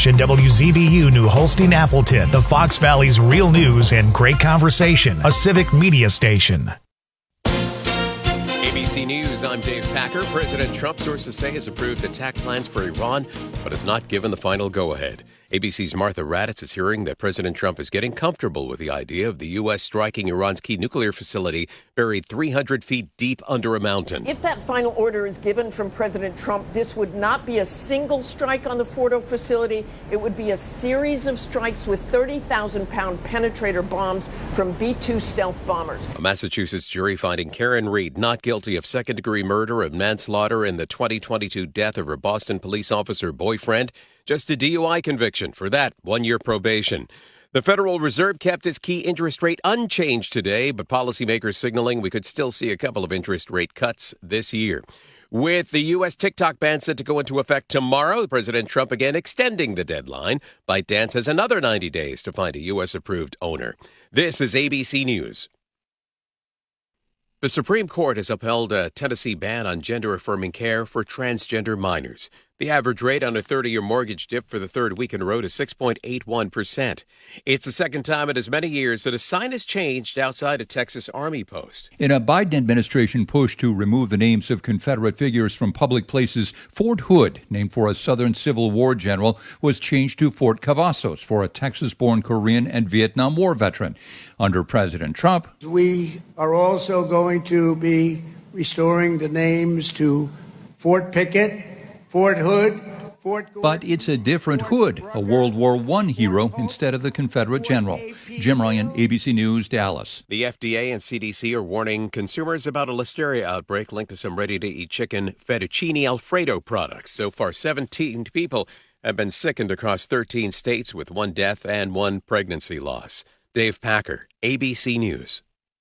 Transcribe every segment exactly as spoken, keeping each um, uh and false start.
Station W Z B U New Holstein Appleton, the Fox Valley's real news and great conversation, a civic media station. A B C News, I'm Dave Packer. President Trump, sources say, has approved attack plans for Iran, but has not given the final go-ahead. A B C's Martha Raddatz is hearing that President Trump is getting comfortable with the idea of the U S striking Iran's key nuclear facility buried three hundred feet deep under a mountain. If that final order is given from President Trump, this would not be a single strike on the Fordo facility. It would be a series of strikes with thirty thousand pound penetrator bombs from B two stealth bombers. A Massachusetts jury finding Karen Reed not guilty of second-degree murder and manslaughter in the twenty twenty-two death of her Boston police officer boyfriend. Just a D U I conviction. For that, one-year probation. The Federal Reserve kept its key interest rate unchanged today, but policymakers signaling we could still see a couple of interest rate cuts this year. With the U S TikTok ban set to go into effect tomorrow, President Trump again extending the deadline. ByteDance has another ninety days to find a U S-approved owner. This is A B C News. The Supreme Court has upheld a Tennessee ban on gender-affirming care for transgender minors. The average rate on a thirty-year mortgage dipped for the third week in a row to six point eight one percent. It's the second time in as many years that a sign has changed outside a Texas Army post. In a Biden administration push to remove the names of Confederate figures from public places, Fort Hood, named for a Southern Civil War general, was changed to Fort Cavazos for a Texas-born Korean and Vietnam War veteran. Under President Trump, we are also going to be restoring the names to Fort Pickett, Fort Hood, Fort Gordon. But it's a different Hood, a World War One hero instead of the Confederate general. Jim Ryan, A B C News, Dallas. The F D A and C D C are warning consumers about a listeria outbreak linked to some ready-to-eat chicken fettuccine Alfredo products. So far, seventeen people have been sickened across thirteen states with one death and one pregnancy loss. Dave Packer, A B C News.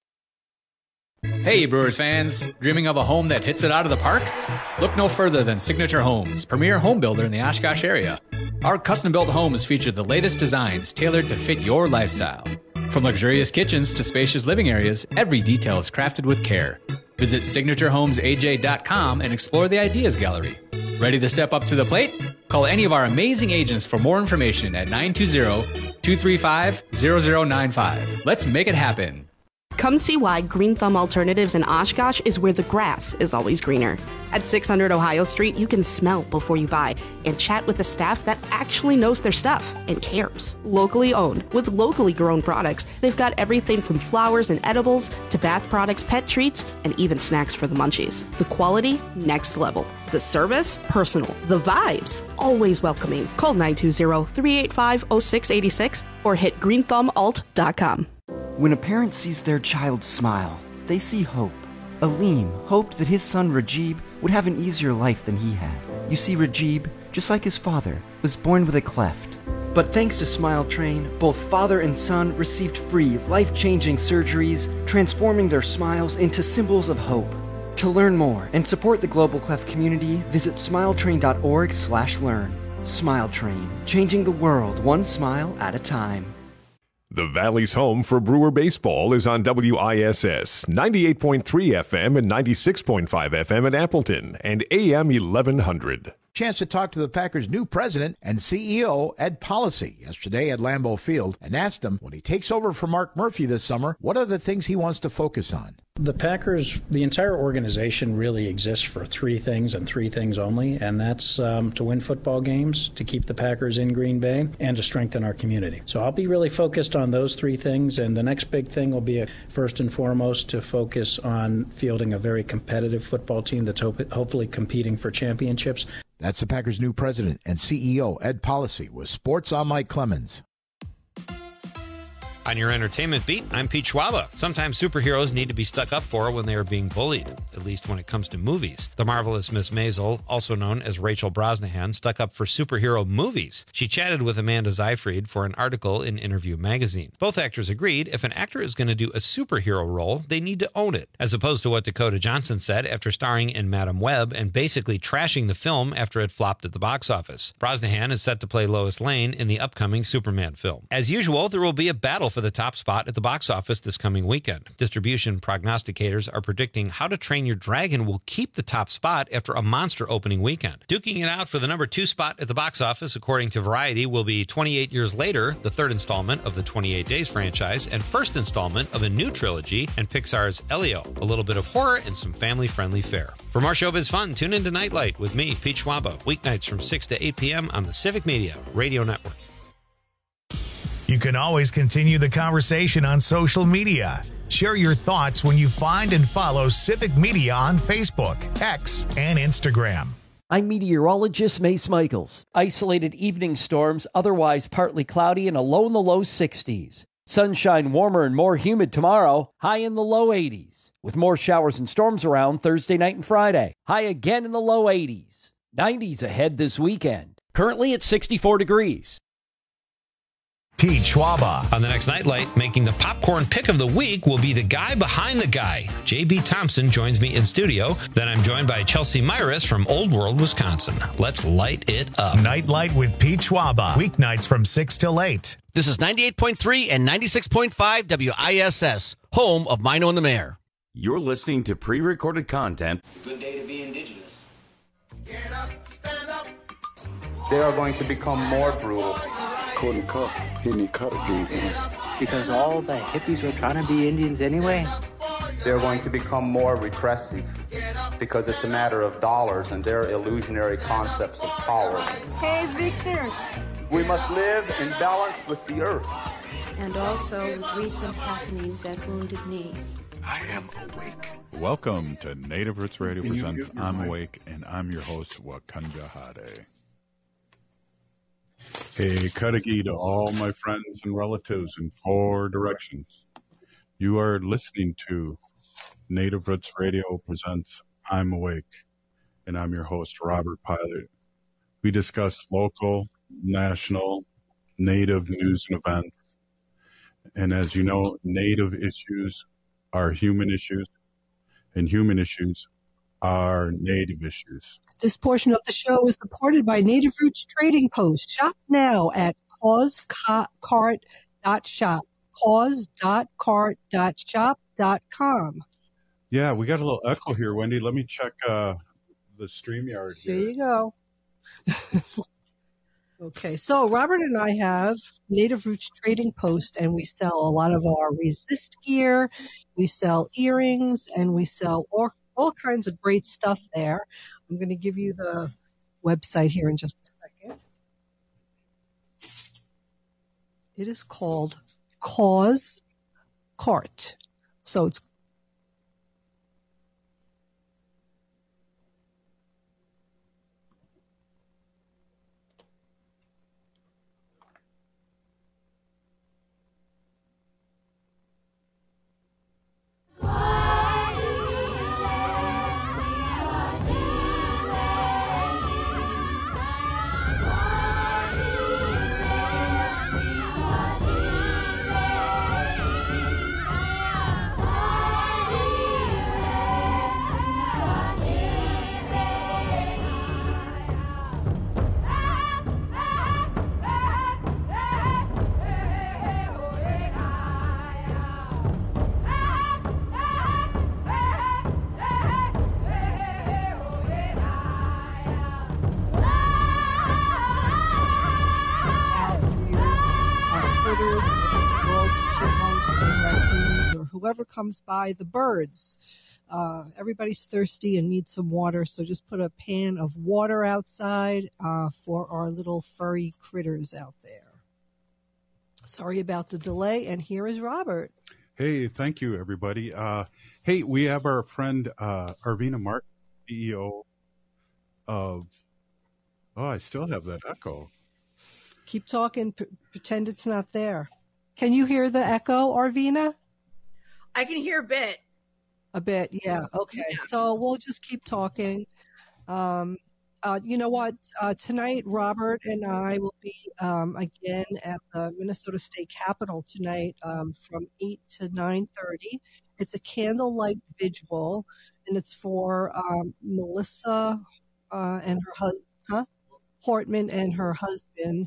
Hey Brewers fans, dreaming of a home that hits it out of the park? Look no further than Signature Homes, premier home builder in the Oshkosh area. Our custom-built homes feature the latest designs tailored to fit your lifestyle. From luxurious kitchens to spacious living areas, every detail is crafted with care. Visit signature homes a j dot com and explore the Ideas Gallery. Ready to step up to the plate? Call any of our amazing agents for more information at nine two zero, two three five, zero zero nine five. Let's make it happen. Come see why Green Thumb Alternatives in Oshkosh is where the grass is always greener. At six hundred Ohio Street, you can smell before you buy and chat with the staff that actually knows their stuff and cares. Locally owned, with locally grown products, they've got everything from flowers and edibles to bath products, pet treats, and even snacks for the munchies. The quality, next level. The service, personal. The vibes, always welcoming. Call nine two zero, three eight five, zero six eight six or hit green thumb alt dot com. When a parent sees their child smile, they see hope. Aleem hoped that his son Rajib would have an easier life than he had. You see, Rajib, just like his father, was born with a cleft. But thanks to Smile Train, both father and son received free, life-changing surgeries, transforming their smiles into symbols of hope. To learn more and support the Global Cleft community, visit smiletrain.org slash learn. Smile Train, changing the world one smile at a time. The Valley's home for Brewer baseball is on W I S S, ninety-eight point three F M and ninety-six point five F M in Appleton and A M eleven hundred. Chance to talk to the Packers' new president and C E O, Ed Policy, yesterday at Lambeau Field, and asked him, when he takes over for Mark Murphy this summer, what are the things he wants to focus on? The Packers, the entire organization really exists for three things and three things only, and that's um, to win football games, to keep the Packers in Green Bay, and to strengthen our community. So I'll be really focused on those three things, and the next big thing will be, a, first and foremost, to focus on fielding a very competitive football team that's hope- hopefully competing for championships. That's the Packers' new president and C E O, Ed Policy, with Sports. I'm Mike Clemens. On your entertainment beat, I'm Pete Schwaba. Sometimes superheroes need to be stuck up for when they are being bullied, at least when it comes to movies. The marvelous Miss Maisel, also known as Rachel Brosnahan, stuck up for superhero movies. She chatted with Amanda Seyfried for an article in Interview magazine. Both actors agreed if an actor is going to do a superhero role, they need to own it, as opposed to what Dakota Johnson said after starring in Madam Web and basically trashing the film after it flopped at the box office. Brosnahan is set to play Lois Lane in the upcoming Superman film. As usual, there will be a battle for the top spot at the box office this coming weekend. Distribution prognosticators are predicting How to Train Your Dragon will keep the top spot after a monster opening weekend. Duking it out for the number two spot at the box office, according to Variety, will be twenty-eight Years Later, the third installment of the twenty-eight Days franchise, and first installment of a new trilogy, and Pixar's Elio, a little bit of horror and some family-friendly fare. For more showbiz fun, tune into Nightlight with me, Pete Schwaba, weeknights from six to eight p.m. on the Civic Media Radio Network. You can always continue the conversation on social media. Share your thoughts when you find and follow Civic Media on Facebook, X, and Instagram. I'm meteorologist Mace Michaels. Isolated evening storms, otherwise partly cloudy and a low in the low sixties. Sunshine warmer and more humid tomorrow, high in the low eighties. With more showers and storms around Thursday night and Friday. High again in the low eighties. nineties ahead this weekend. Currently at sixty-four degrees. Pete Schwaba. On the next Nightlight, making the popcorn pick of the week will be the guy behind the guy. J B Thompson joins me in studio. Then I'm joined by Chelsea Myris from Old World, Wisconsin. Let's light it up. Nightlight with Pete Schwaba. Weeknights from six till eight. This is ninety-eight point three and ninety-six point five W I S S, home of Mino and the Mayor. You're listening to pre-recorded content. It's a good day to be indigenous. Get up, stand up. They are going to become more brutal. Couldn't cut. He didn't cut again. Because all the hippies were trying to be Indians anyway. They're going to become more repressive because it's a matter of dollars and their illusionary concepts of power. Hey, Victor. We must live in balance with the earth. And also with recent happenings at Wounded Knee. I am awake. Welcome to Native Roots Radio Presents I'm Awake, and I'm your host, Wakanja Hade. Hey, Kadagi to all my friends and relatives in four directions. You are listening to Native Roots Radio Presents I'm Awake, and I'm your host, Robert Pilot. We discuss local, national, Native news and events. And as you know, Native issues are human issues, and human issues are Native issues. This portion of the show is supported by Native Roots Trading Post. Shop now at cause cart dot shop, cause dot cart dot shop dot com. Yeah, we got a little echo here, Wendy. Let me check uh, the StreamYard here. There you go. Okay, so Robert and I have Native Roots Trading Post, and we sell a lot of our resist gear. We sell earrings, and we sell all, all kinds of great stuff there. I'm going to give you the website here in just a second. It is called Cause Cart. So it's whoever comes by, the birds. Uh, everybody's thirsty and needs some water, so just put a pan of water outside uh, for our little furry critters out there. Sorry about the delay, and here is Robert. Hey, thank you, everybody. Uh, hey, we have our friend uh, Arvina Martin, C E O of... Oh, I still have that echo. Keep talking. P- pretend it's not there. Can you hear the echo, Arvina? I can hear a bit. A bit, yeah. Okay, yeah. So we'll just keep talking. Um, uh, you know what? Uh, tonight, Robert and I will be um, again at the Minnesota State Capitol tonight um, from eight to nine thirty. It's a candlelight vigil, and it's for um, Melissa uh, and her husband, huh? Hortman and her husband.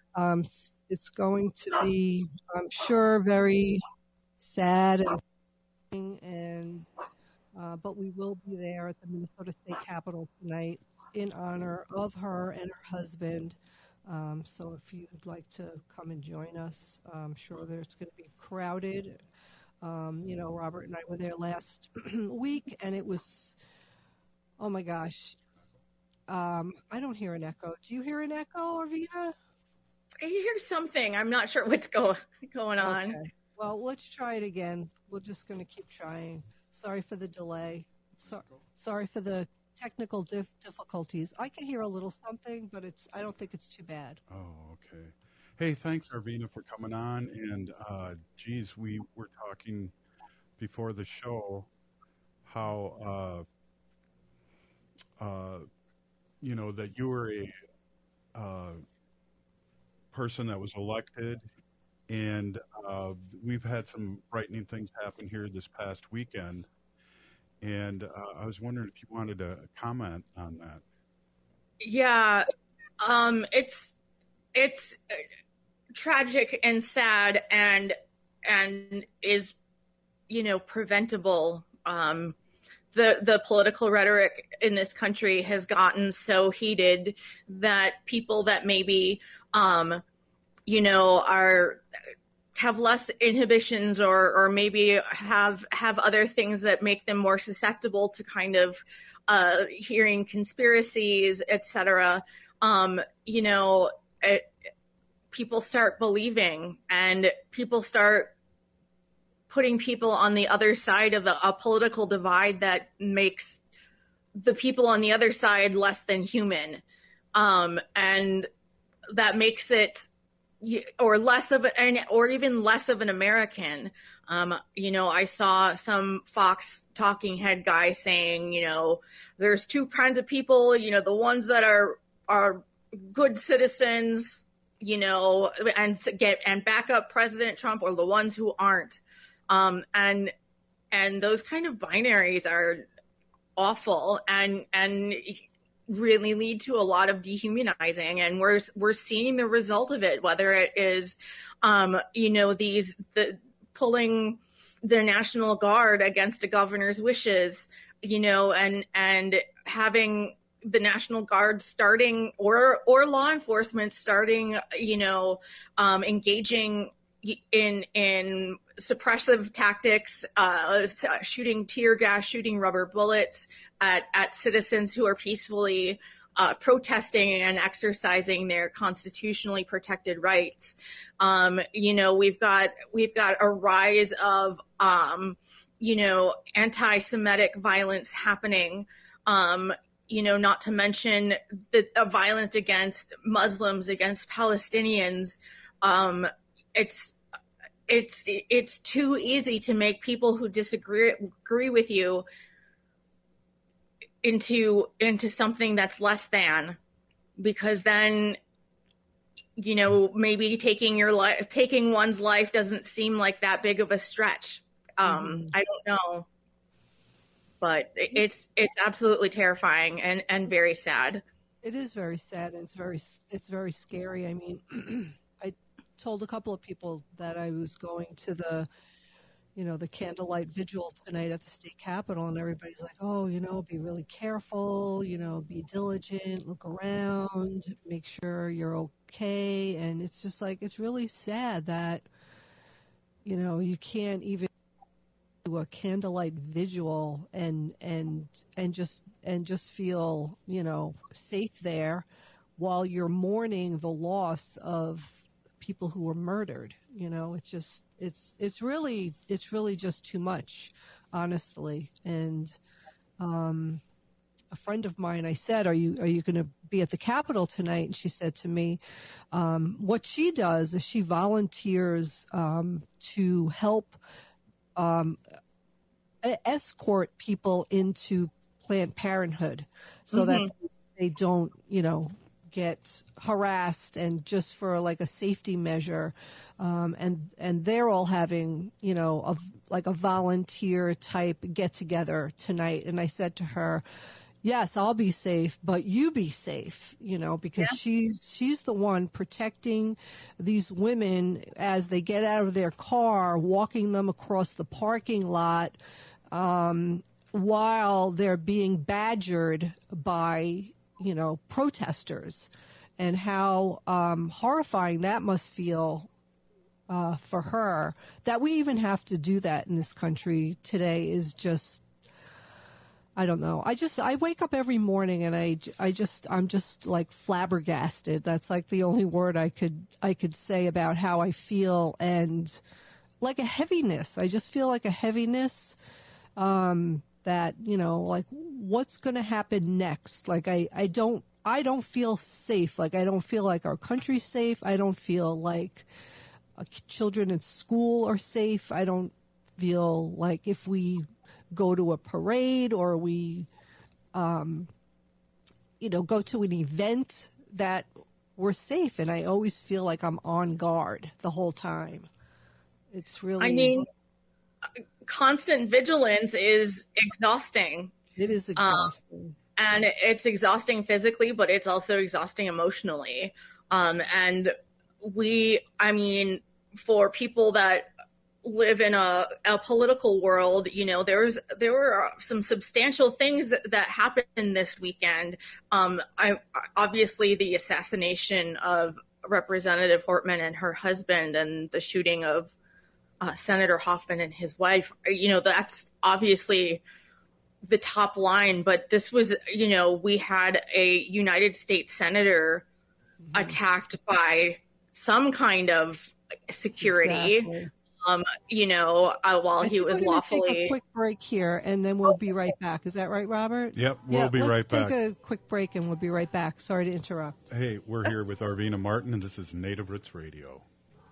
Um, it's going to be, I'm sure, very sad and, and uh, but we will be there at the Minnesota State Capitol tonight in honor of her and her husband. Um, so if you'd like to come and join us, I'm sure there's going to be crowded. Um, you know, Robert and I were there last week, and it was, oh my gosh. Um, I don't hear an echo. Do you hear an echo, Arvina? I hear something. I'm not sure what's go- going on. Okay. Well, let's try it again. We're just going to keep trying. Sorry for the delay. So- sorry for the technical dif- difficulties. I can hear a little something, but it's. I don't think it's too bad. Oh, okay. Hey, thanks, Arvina, for coming on. And, uh, geez, we were talking before the show how, uh, uh, you know, that you were a uh, person that was elected. And uh, we've had some frightening things happen here this past weekend. And uh, I was wondering if you wanted to comment on that. Yeah, um, it's it's tragic and sad, and and is, you know, preventable. Um, the the political rhetoric in this country has gotten so heated that people that maybe, um, you know, are have less inhibitions or or maybe have have other things that make them more susceptible to kind of uh, hearing conspiracies, et cetera. Um, you know, it, people start believing, and people start putting people on the other side of a, a political divide that makes the people on the other side less than human. Um, and that makes it, or less of an, or even less of an American. Um, you know, I saw some Fox talking head guy saying, you know, there's two kinds of people, you know, the ones that are, are good citizens, you know, and get, and back up President Trump, or the ones who aren't. Um, and, and those kind of binaries are awful and, and really lead to a lot of dehumanizing, and we're we're seeing the result of it, whether it is um you know these the pulling the National Guard against a governor's wishes, you know and and having the National Guard starting or or law enforcement starting you know um engaging in in suppressive tactics, uh shooting tear gas, shooting rubber bullets at at citizens who are peacefully uh protesting and exercising their constitutionally protected rights. Um you know we've got we've got a rise of um you know anti-Semitic violence happening, um you know not to mention the uh, violence against Muslims, against Palestinians. um It's it's it's too easy to make people who disagree agree with you into into something that's less than, because then you know maybe taking your life, taking one's life doesn't seem like that big of a stretch. Um, mm-hmm. I don't know, but it's it's absolutely terrifying and and very sad. It is very sad, and it's very it's very scary. I mean. Told a couple of people that I was going to the, you know, the candlelight vigil tonight at the state capitol, and everybody's like, oh, you know, be really careful, you know, be diligent, look around, make sure you're okay. And it's just like, it's really sad that, you know, you can't even do a candlelight vigil and, and, and just, and just feel, you know, safe there while you're mourning the loss of people who were murdered. You know, it's just, it's, it's really, it's really just too much, honestly. And, um, a friend of mine, I said, are you, are you going to be at the Capitol tonight? And she said to me, um, what she does is she volunteers, um, to help, um, escort people into Planned Parenthood so mm-hmm. that they don't, you know, get harassed, and just for like a safety measure. Um, and, and they're all having, you know, a, like a volunteer type get together tonight. And I said to her, yes, I'll be safe, but you be safe, you know, because yeah. she's she's the one protecting these women as they get out of their car, walking them across the parking lot um, while they're being badgered by, you know, protesters, and how um, horrifying that must feel uh, for her. That we even have to do that in this country today is just, I don't know. I just, I wake up every morning and I, I just, I'm just like flabbergasted. That's like the only word I could, I could say about how I feel, and like a heaviness. I just feel like a heaviness, um, that, you know, like what's going to happen next? Like, I, I don't, I don't feel safe. Like, I don't feel like our country's safe. I don't feel like uh, children in school are safe. I don't feel like if we go to a parade or we, um, you know, go to an event that we're safe. And I always feel like I'm on guard the whole time. It's really, I mean, constant vigilance is exhausting. It is exhausting. Um, and it's exhausting physically, but it's also exhausting emotionally. Um, and we, I mean, for people that live in a, a political world, you know, there's there were some substantial things that, that happened this weekend. Um, I obviously the assassination of Representative Hortman and her husband, and the shooting of uh, Senator Hoffman and his wife. You know, that's obviously the top line. But this was, you know, we had a United States senator mm-hmm. attacked by some kind of security. Exactly. Um, you know, uh, while I he was we're lawfully. Take a quick break here, and then we'll be right back. Is that right, Robert? Yep, we'll yeah, be right back. Let's back. take a quick break, and we'll be right back. Sorry to interrupt. Hey, we're here with Arvina Martin, and this is Native Roots Radio.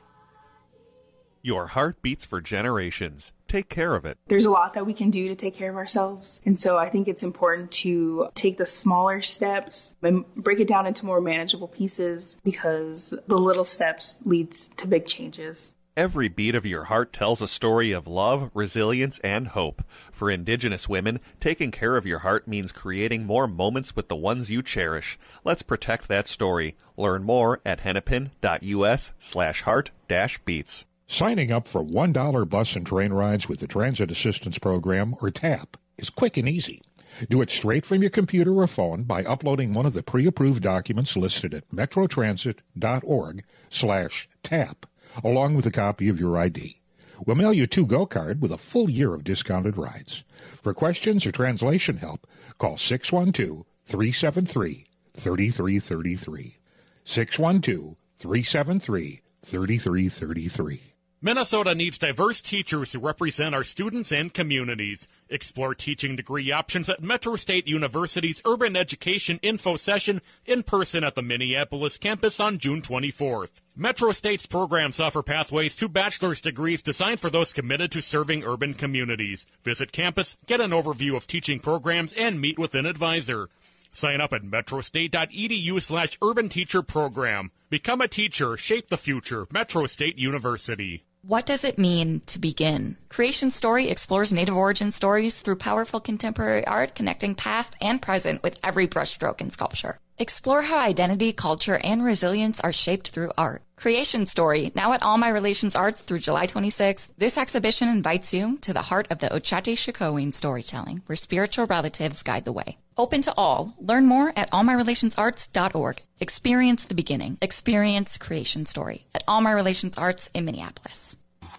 Your heart beats for generations. Take care of it. There's a lot that we can do to take care of ourselves. And so I think it's important to take the smaller steps and break it down into more manageable pieces, because the little steps leads to big changes. Every beat of your heart tells a story of love, resilience, and hope. For Indigenous women, taking care of your heart means creating more moments with the ones you cherish. Let's protect that story. Learn more at hennepin.us slash heart dash beats. Signing up for one dollar bus and train rides with the Transit Assistance Program, or TAP, is quick and easy. Do it straight from your computer or phone by uploading one of the pre-approved documents listed at metrotransit.org slash TAP. along with a copy of your I D. We'll mail you a to-go card with a full year of discounted rides. For questions or translation help, call six one two, three seven three, three three three three. six one two, three seven three, three three three three. Minnesota needs diverse teachers who represent our students and communities. Explore teaching degree options at Metro State University's Urban Education Info Session in person at the Minneapolis campus on June twenty-fourth. Metro State's programs offer pathways to bachelor's degrees designed for those committed to serving urban communities. Visit campus, get an overview of teaching programs, and meet with an advisor. Sign up at metrostate.edu slash urban teacher program. Become a teacher, shape the future. Metro State University. What does it mean to begin? Creation Story explores Native origin stories through powerful contemporary art, connecting past and present with every brushstroke in sculpture. Explore how identity, culture, and resilience are shaped through art. Creation Story, now at All My Relations Arts through July twenty-sixth. This exhibition invites you to the heart of the Ochate-Shikowin storytelling, where spiritual relatives guide the way. Open to all. Learn more at all my relations arts dot org. Experience the beginning. Experience Creation Story at All My Relations Arts in Minneapolis.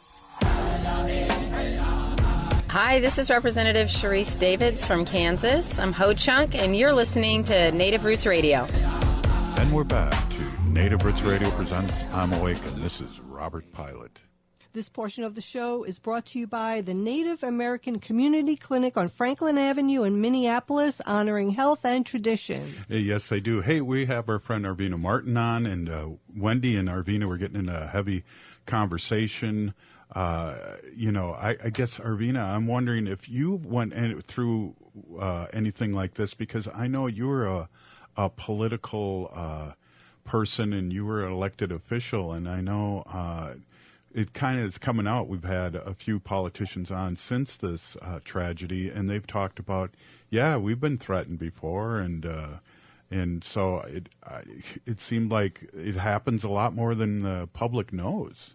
Hi, this is Representative Sharice Davids from Kansas. I'm Ho Chunk, and you're listening to Native Roots Radio. And we're back to Native Roots Radio presents I'm Awake, and this is Robert Pilot. This portion of the show is brought to you by the Native American Community Clinic on Franklin Avenue in Minneapolis, honoring health and tradition. Hey, yes, they do. Hey, we have our friend Arvina Martin on, and uh, Wendy and Arvina were getting in a heavy conversation. Uh, you know, I, I guess, Arvina, I'm wondering if you went in, through uh, anything like this, because I know you're a, a political uh, person and you were an elected official, and I know... Uh, it kind of is coming out. We've had a few politicians on since this uh, tragedy, and they've talked about, yeah, we've been threatened before, and uh, and so it I, it seemed like it happens a lot more than the public knows.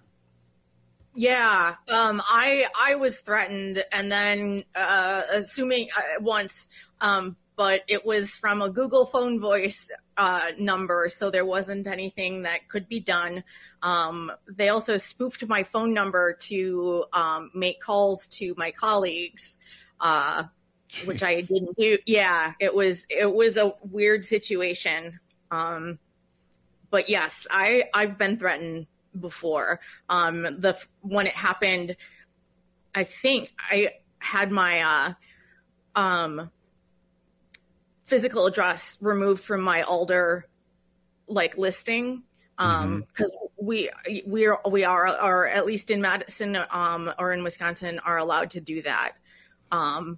Yeah, um, I I was threatened, and then uh, assuming uh, once, um, but it was from a Google phone voice uh, number, so there wasn't anything that could be done. Um, they also spoofed my phone number to um, make calls to my colleagues, uh, which I didn't do. Yeah, it was it was a weird situation. Um, but yes, I I've been threatened before. Um, the when it happened, I think I had my uh, um, physical address removed from my Alder like listing, um, because mm-hmm. we we are we are or at least in Madison um, or in Wisconsin are allowed to do that. Um,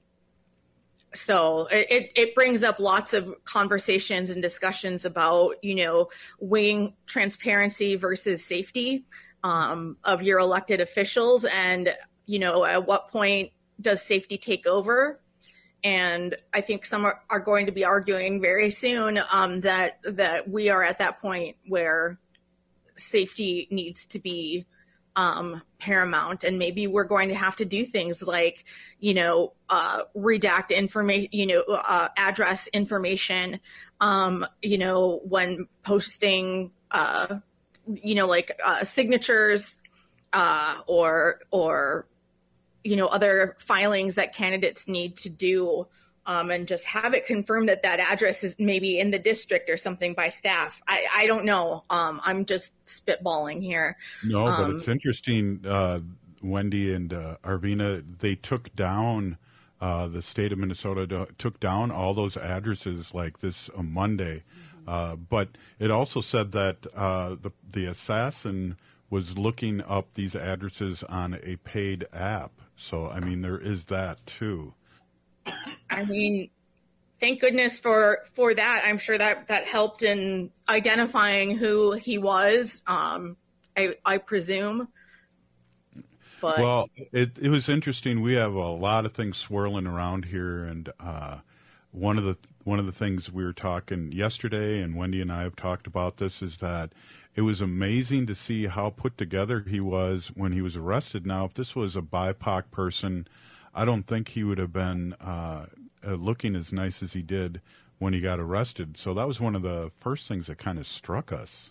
So it, it brings up lots of conversations and discussions about, you know, weighing transparency versus safety um, of your elected officials. And, you know, at what point does safety take over? And I think some are, are going to be arguing very soon um, that that we are at that point where safety needs to be Um, paramount, and maybe we're going to have to do things like, you know, uh, redact information, you know, uh, address information, um, you know, when posting, uh, you know, like uh, signatures uh, or or you know other filings that candidates need to do. Um, and just have it confirmed that that address is maybe in the district or something by staff. I, I don't know. Um, I'm just spitballing here. No, but um, it's interesting, uh, Wendy and uh, Arvina, they took down, uh, the state of Minnesota to, took down all those addresses like this uh, Monday. Mm-hmm. Uh, but it also said that uh, the, the assassin was looking up these addresses on a paid app. So, I mean, there is that too. I mean, thank goodness for, for that. I'm sure that, that helped in identifying who he was, um, I, I presume. But... Well, it, it was interesting. We have a lot of things swirling around here, and uh, one of the one of the things we were talking yesterday, and Wendy and I have talked about this, is that it was amazing to see how put together he was when he was arrested. Now, if this was a B I P O C person, I don't think he would have been uh, uh, looking as nice as he did when he got arrested. So that was one of the first things that kind of struck us.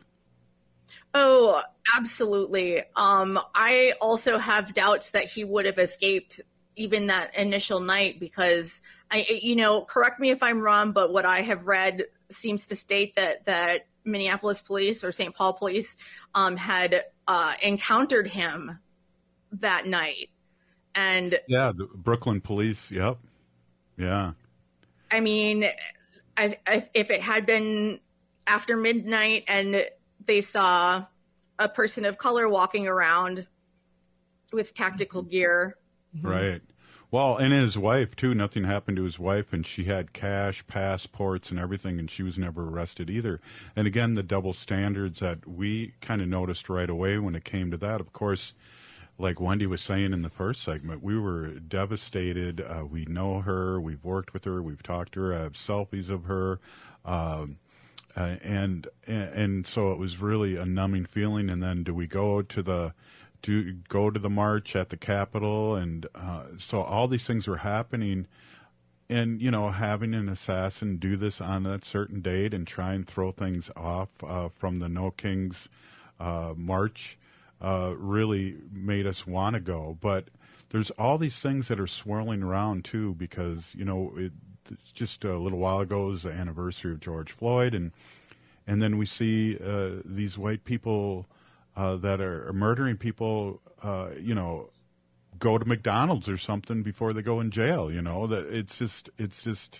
Oh, absolutely. Um, I also have doubts that he would have escaped even that initial night because, I, you know, correct me if I'm wrong, but what I have read seems to state that, that Minneapolis police or Saint Paul police um, had uh, encountered him that night. And yeah, the Brooklyn police. Yep. Yeah. I mean, I, I, if it had been after midnight and they saw a person of color walking around with tactical gear. Right. Well, and his wife too, nothing happened to his wife, and she had cash, passports and everything, and she was never arrested either. And again, the double standards that we kind of noticed right away when it came to that. Of course, like Wendy was saying in the first segment, we were devastated. Uh, we know her. We've worked with her. We've talked to her. I have selfies of her. Um, uh, and, and and so it was really a numbing feeling. And then do we go to the do go to the march at the Capitol? And uh, so all these things were happening. And, you know, having an assassin do this on that certain date and try and throw things off uh, from the No Kings uh, march Uh, really made us want to go. But there's all these things that are swirling around, too, because, you know, it, it's just a little while ago was the anniversary of George Floyd, and and then we see uh, these white people uh, that are murdering people, uh, you know, go to McDonald's or something before they go in jail, you know. That it's just, it's just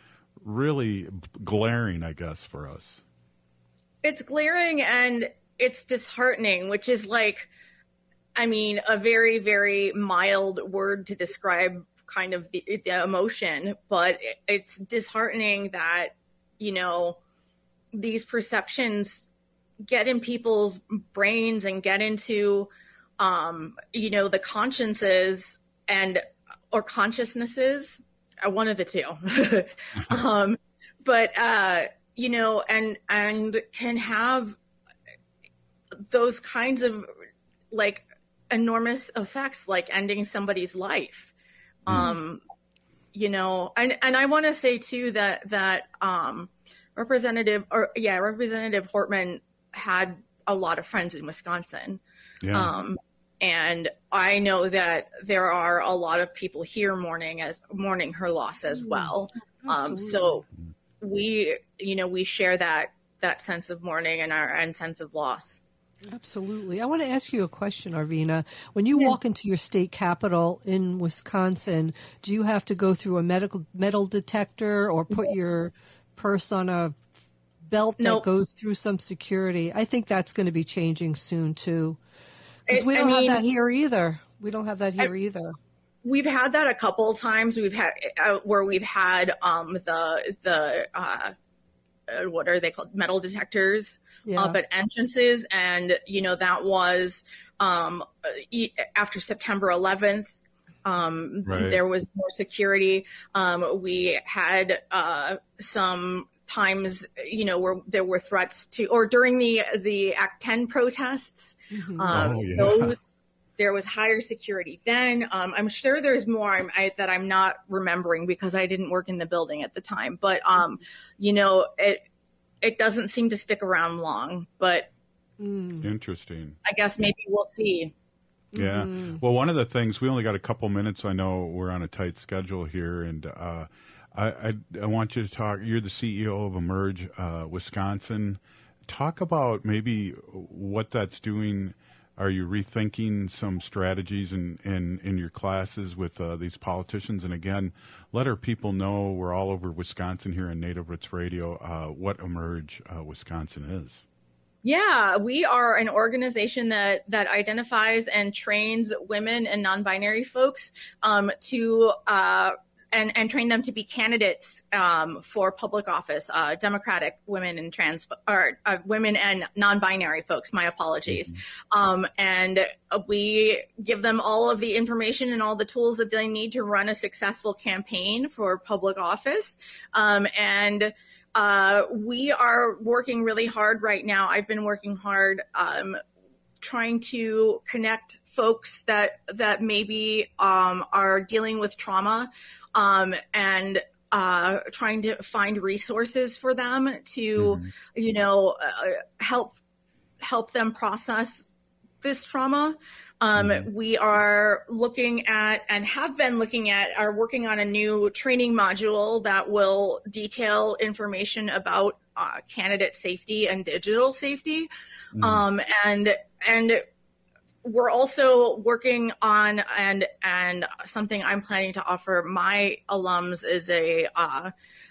really glaring, I guess, for us. It's glaring and it's disheartening, which is like, I mean, a very, very mild word to describe kind of the, the emotion, but it's disheartening that, you know, these perceptions get in people's brains and get into um, you know, the consciences and or consciousnesses, uh, one of the two. um, but uh, you know, and and can have those kinds of like enormous effects, like ending somebody's life. Mm. Um, you know, and and I want to say too that that um, Representative or yeah, Representative Hortman had a lot of friends in Wisconsin. Yeah. Um, and I know that there are a lot of people here mourning as mourning her loss as well. Um, so we, you know, we share that that sense of mourning and our and sense of loss. Absolutely. I want to ask you a question, Arvina. When you yeah. walk into your state capitol in Wisconsin, do you have to go through a medical metal detector or put your purse on a belt that nope. goes through some security? I think that's going to be changing soon too. Because we don't I mean, have that here either. We don't have that here I, either. We've had that a couple of times. We've had uh, where we've had um, the the uh, uh, what are they called? Metal detectors yeah. up at entrances, and you know that was um, after September eleventh. Um, right. There was more security. Um, we had uh, some times, you know, where there were threats to, or during the the Act ten protests, mm-hmm. um, oh, yeah. those there was higher security then. Um, I'm sure there's more I'm, I, that I'm not remembering because I didn't work in the building at the time. But um, you know, it it doesn't seem to stick around long. But mm. interesting. I guess maybe we'll see. Yeah. Mm-hmm. Well, one of the things, we only got a couple minutes. I know we're on a tight schedule here, and uh, I, I, I want you to talk. You're the C E O of Emerge uh, Wisconsin. Talk about maybe what that's doing. Are you rethinking some strategies in, in, in your classes with uh, these politicians? And again, let our people know, we're all over Wisconsin here on Native Roots Radio, uh, what Emerge uh, Wisconsin is. Yeah, we are an organization that that identifies and trains women and non-binary folks um, to uh, and and train them to be candidates um, for public office. Uh, Democratic women and trans or uh, women and non-binary folks. My apologies. Mm-hmm. Um, and we give them all of the information and all the tools that they need to run a successful campaign for public office. Um, and Uh, we are working really hard right now. I've been working hard um, trying to connect folks that that maybe um, are dealing with trauma um, and uh, trying to find resources for them to, mm-hmm. you know, uh, help help them process this trauma. Um, mm-hmm. We are looking at and have been looking at, are working on a new training module that will detail information about uh, candidate safety and digital safety. Mm-hmm. Um, and and we're also working on, and and something I'm planning to offer my alums is a uh,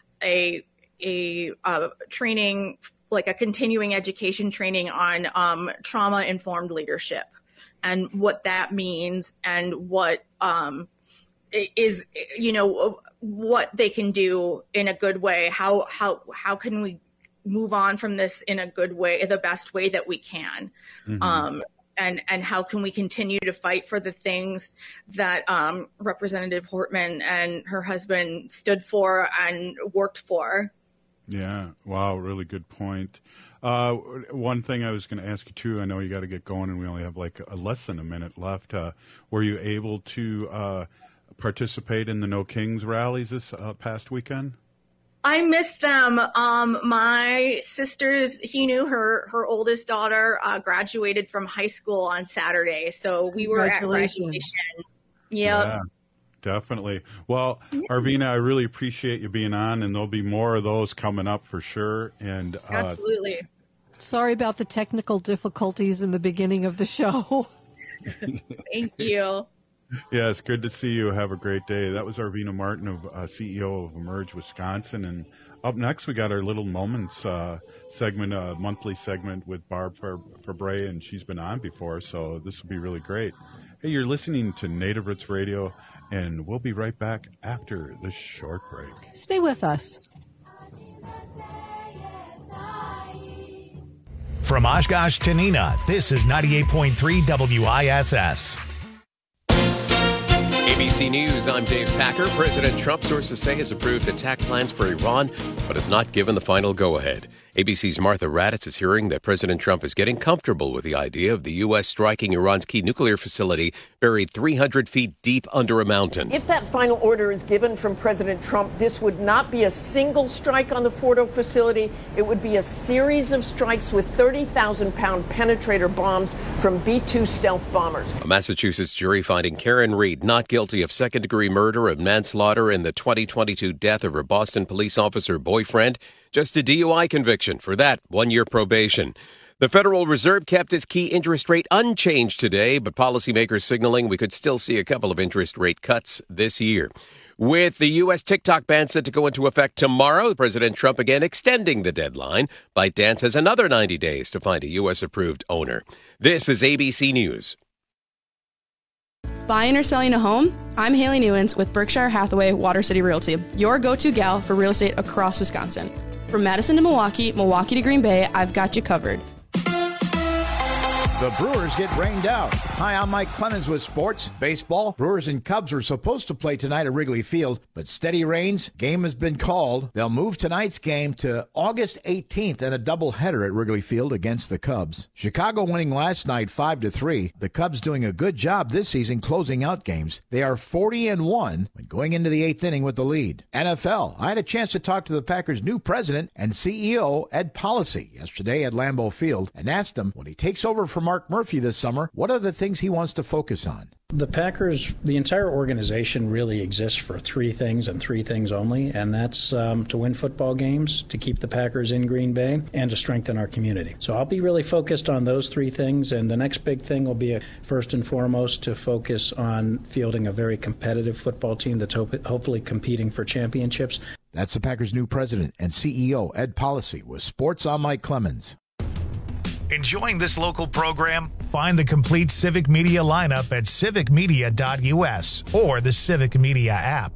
a a uh, training, like a continuing education training on um, trauma-informed leadership. And what that means, and what um, is, you know, what they can do in a good way. How how how can we move on from this in a good way, the best way that we can, mm-hmm. um, and and how can we continue to fight for the things that um, Representative Hortman and her husband stood for and worked for. Yeah. Wow. Really good point. Uh, one thing I was going to ask you too, I know you got to get going and we only have like a, less than a minute left. Uh, were you able to uh, participate in the No Kings rallies this uh, past weekend? I missed them. Um, my sister's, he knew her, her oldest daughter uh, graduated from high school on Saturday. So we were at graduation. Yep. Yeah. Definitely. Well, Arvina, I really appreciate you being on, and there'll be more of those coming up for sure. And uh, absolutely. Sorry about the technical difficulties in the beginning of the show. Thank you. Yeah, it's good to see you. Have a great day. That was Arvina Martin, of uh, C E O of Emerge Wisconsin. And up next, we got our Little Moments uh, segment, a uh, monthly segment with Barb Fabre, and she's been on before, so this will be really great. Hey, you're listening to Native Roots Radio, and we'll be right back after this short break. Stay with us. From Oshkosh to Neenah, this is ninety-eight point three W I S S. A B C News, I'm Dave Packer. President Trump, sources say, has approved attack plans for Iran, but has not given the final go-ahead. A B C's Martha Raddatz is hearing that President Trump is getting comfortable with the idea of the U S striking Iran's key nuclear facility buried three hundred feet deep under a mountain. If that final order is given from President Trump, this would not be a single strike on the Fordo facility. It would be a series of strikes with thirty thousand pound penetrator bombs from B two stealth bombers. A Massachusetts jury finding Karen Reed not guilty of second-degree murder and manslaughter in the twenty twenty-two death of her Boston police officer boyfriend. Just a D U I conviction. For that, one-year probation. The Federal Reserve kept its key interest rate unchanged today, but policymakers signaling we could still see a couple of interest rate cuts this year. With the U S TikTok ban set to go into effect tomorrow, President Trump again extending the deadline. ByteDance has another ninety days to find a U S-approved owner. This is A B C News. Buying or selling a home? I'm Haley Newlands with Berkshire Hathaway Water City Realty, your go-to gal for real estate across Wisconsin. From Madison to Milwaukee, Milwaukee to Green Bay, I've got you covered. The Brewers get rained out. Hi, I'm Mike Clemens with sports. Baseball, Brewers and Cubs were supposed to play tonight at Wrigley Field, but steady rains, game has been called. They'll move tonight's game to August eighteenth and a doubleheader at Wrigley Field against the Cubs. Chicago winning last night five to three. The Cubs doing a good job this season closing out games. They are forty and one when going into the eighth inning with the lead. N F L, I had a chance to talk to the Packers' new president and C E O, Ed Policy, yesterday at Lambeau Field and asked him when he takes over from Mark Murphy this summer, what are the things he wants to focus on? The Packers, the entire organization really exists for three things and three things only, and that's um, to win football games, to keep the Packers in Green Bay, and to strengthen our community. So I'll be really focused on those three things, and the next big thing will be, a, first and foremost, to focus on fielding a very competitive football team that's hope- hopefully competing for championships. That's the Packers' new president and C E O, Ed Policy, with Sports. I'm Mike Clemens. Enjoying this local program? Find the complete Civic Media lineup at civic media dot U S or the Civic Media app.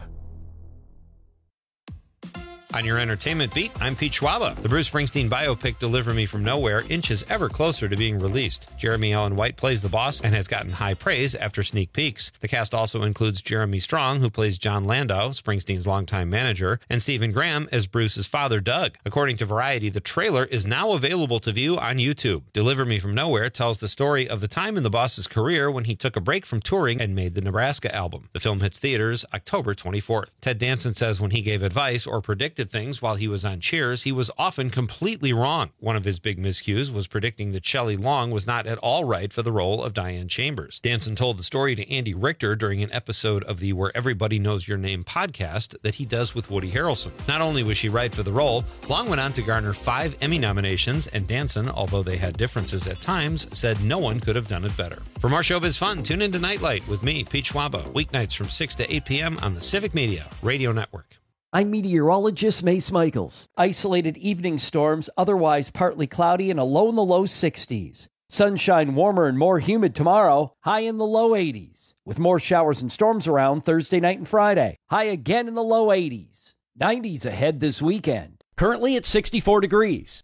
On your entertainment beat, I'm Pete Schwaba. The Bruce Springsteen biopic Deliver Me From Nowhere inches ever closer to being released. Jeremy Allen White plays the boss and has gotten high praise after sneak peeks. The cast also includes Jeremy Strong, who plays John Landau, Springsteen's longtime manager, and Stephen Graham as Bruce's father, Doug. According to Variety, the trailer is now available to view on YouTube. Deliver Me From Nowhere tells the story of the time in the boss's career when he took a break from touring and made the Nebraska album. The film hits theaters October twenty-fourth. Ted Danson says when he gave advice or predicted things while he was on Cheers, he was often completely wrong. One of his big miscues was predicting that Shelley Long was not at all right for the role of Diane Chambers. Danson told the story to Andy Richter during an episode of the Where Everybody Knows Your Name podcast that he does with Woody Harrelson. Not only was she right for the role, Long went on to garner five Emmy nominations, and Danson, although they had differences at times, said no one could have done it better. For more showbiz fun, tune into Nightlight with me, Pete Schwaba, weeknights from six to eight p.m. on the Civic Media Radio Network. I'm meteorologist Mace Michaels. Isolated evening storms, otherwise partly cloudy and a low in the low sixties. Sunshine warmer and more humid tomorrow, high in the low eighties. With more showers and storms around Thursday night and Friday, high again in the low eighties. nineties ahead this weekend. Currently at sixty-four degrees.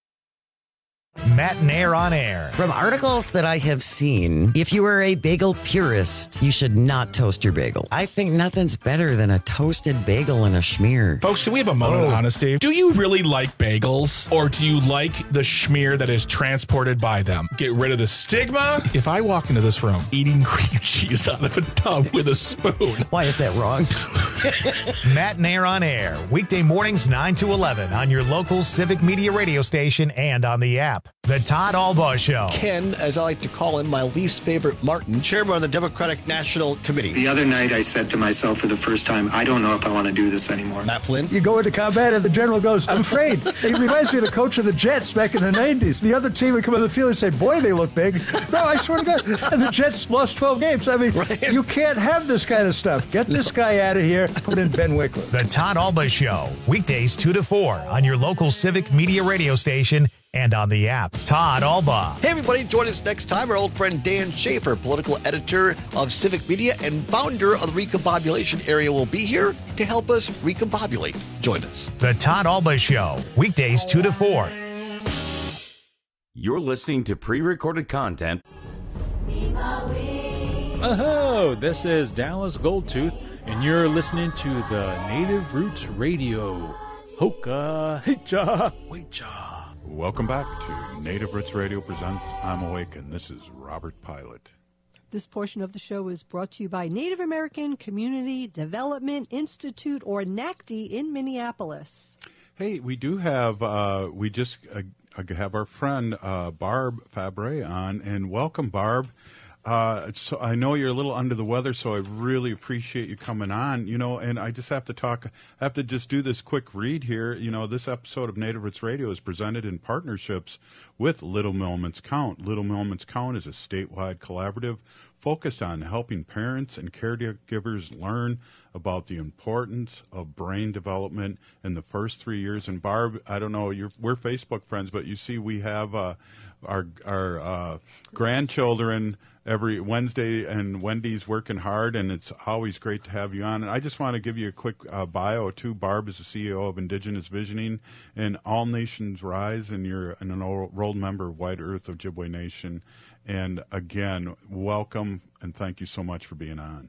Matt Nair on air. From articles that I have seen, if you are a bagel purist, you should not toast your bagel. I think nothing's better than a toasted bagel and a schmear. Folks, can we have a moment oh. of honesty? Do you really like bagels, or do you like the schmear that is transported by them? Get rid of the stigma. If I walk into this room eating cream cheese out of a tub with a spoon. Why is that wrong? Matt Nair on air, weekday mornings nine to eleven on your local Civic Media radio station and on the app. The Todd Albaugh Show. Ken, as I like to call him, my least favorite Martin, chairman of the Democratic National Committee. The other night I said to myself for the first time, I don't know if I want to do this anymore. Matt Flynn. You go into combat and the general goes, I'm afraid. He reminds me of the coach of the Jets back in the nineties. The other team would come on the field and say, boy, they look big. No, I swear to God. And the Jets lost twelve games. I mean, right. You can't have this kind of stuff. Get this guy out of here. Put in Ben Wickler. The Todd Albaugh Show. Weekdays two to four on your local Civic Media radio station and on the app. Todd Albaugh. Hey, everybody, join us next time. Our old friend Dan Schaefer, political editor of Civic Media and founder of the Recombobulation Area, will be here to help us recombobulate. Join us. The Todd Albaugh Show. Weekdays two to four. You're listening to pre-recorded content. Oh, this is Dallas Goldtooth, and you're listening to the Native Roots Radio. Hoka Hicha Wecha. Welcome back to Native Roots Radio presents I'm Awake, and this is Robert Pilot. This portion of the show is brought to you by Native American Community Development Institute, or N A C D, in Minneapolis. Hey, we do have, uh, we just uh, have our friend uh, Barb Fabre on, and welcome, Barb. Uh, so I know you're a little under the weather, so I really appreciate you coming on, you know, and I just have to talk, I have to just do this quick read here. You know, this episode of Native Roots Radio is presented in partnerships with Little Moments Count. Little Moments Count is a statewide collaborative focused on helping parents and caregivers learn about the importance of brain development in the first three years. And Barb, I don't know, you're, we're Facebook friends, but you see we have uh, our, our uh, grandchildren every Wednesday, and Wendy's working hard, and it's always great to have you on. And I just want to give you a quick uh, bio, too. Barb is the C E O of Indigenous Visioning and All Nations Rise, and you're an enrolled member of White Earth Ojibwe Nation. And again, welcome, and thank you so much for being on.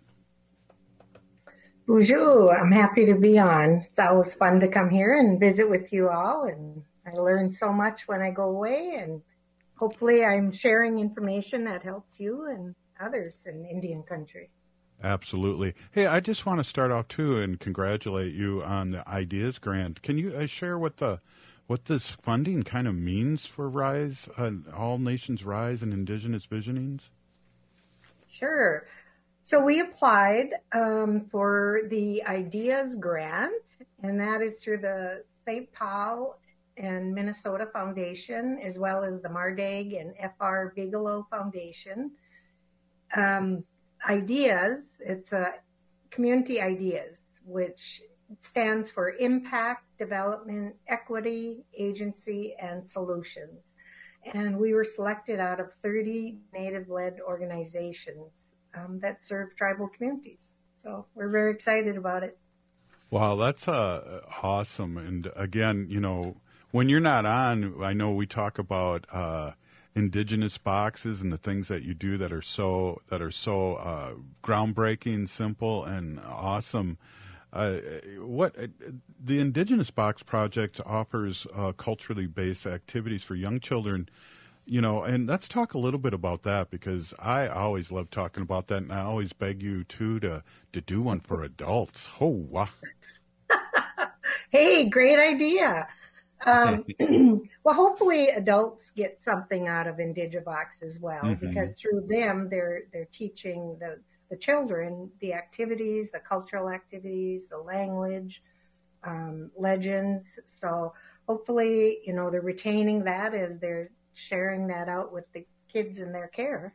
Bonjour, I'm happy to be on. It's always fun to come here and visit with you all, and I learn so much when I go away, and hopefully I'm sharing information that helps you and others in Indian country. Absolutely. Hey, I just want to start off, too, and congratulate you on the Ideas Grant. Can you uh, share what the what this funding kind of means for RISE, uh, All Nations Rise and Indigenous Visionings? Sure. So we applied um, for the Ideas Grant, and that is through the Saint Paul and Minnesota Foundation, as well as the Mardag and F R Bigelow Foundation. Um, Ideas, it's a community ideas, which stands for Impact, Development, Equity, Agency, and Solutions. And we were selected out of thirty Native-led organizations um, that serve tribal communities. So we're very excited about it. Wow, that's uh, awesome. And again, you know, when you're not on, I know we talk about uh, Indigenous boxes and the things that you do that are so that are so uh, groundbreaking, simple, and awesome. Uh, what the Indigenous Box Project offers uh, culturally based activities for young children, you know, and let's talk a little bit about that, because I always love talking about that, and I always beg you too to to do one for adults. Oh, wow. Hey, great idea. Um, well, hopefully adults get something out of Indigibox as well, mm-hmm. because through them, they're they're teaching the, the children the activities, the cultural activities, the language, um, legends. So hopefully, you know, they're retaining that as they're sharing that out with the kids in their care.